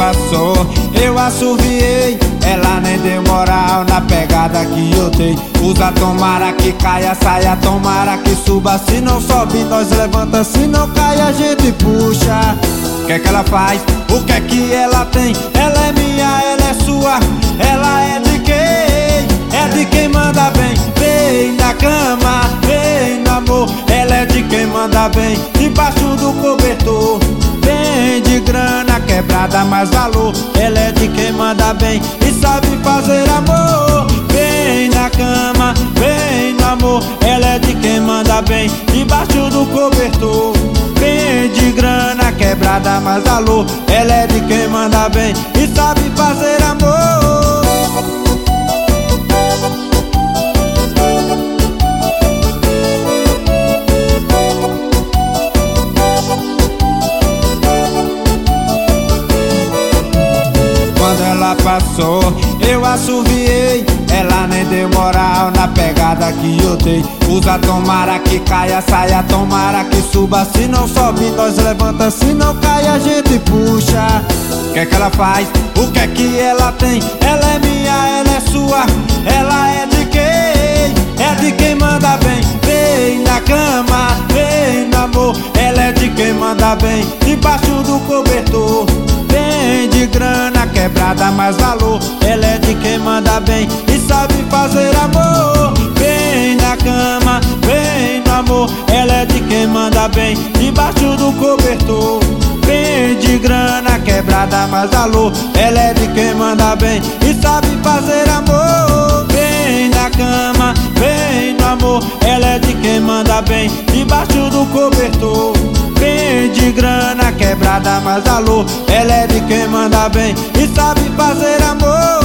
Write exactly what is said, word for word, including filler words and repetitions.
passou, eu assoviei, ela nem deu moral na pegada que eu dei. Usa tomara que caia, saia, tomara que suba. Se não sobe, nós levanta, se não cai, a gente puxa. O que é que ela faz? O que é que ela tem? Ela é minha, ela é sua, ela é de quem? É de quem manda bem. Vem na cama, vem no amor, ela é de quem manda bem. Debaixo do cobertor, vem de grana quebrada, mais valor. Ela é de quem manda bem e sabe fazer amor. Vem na cama, vem no amor, ela é de quem manda bem. Debaixo do cobertor, vem de grana quebrada, mais valor. Ela é de quem manda bem e sabe fazer amor. Quando ela passou, eu assoviei, ela nem deu moral na pegada que eu dei. Usa tomara que caia, saia, tomara que suba. Se não sobe, nós levanta, se não cai, a gente puxa. O que é que ela faz? O que é que ela tem? Ela é minha, ela é sua, ela é de quem? É de quem manda bem. Vem na cama, vem no amor, ela é de quem manda bem. Debaixo do cobertor, vem de grana quebrada, mais valor. Ela é de quem manda bem e sabe fazer amor. Vem na cama, vem no amor, ela é de quem manda bem. Debaixo do cobertor, vem de grana quebrada, mais valor. Ela é de quem manda bem e sabe fazer amor. Vem na cama, vem no amor, ela é de quem manda bem. Debaixo do cobertor, vem de grana quebrada, mais valor. Ela é de quem manda bem e sabe fazer amor.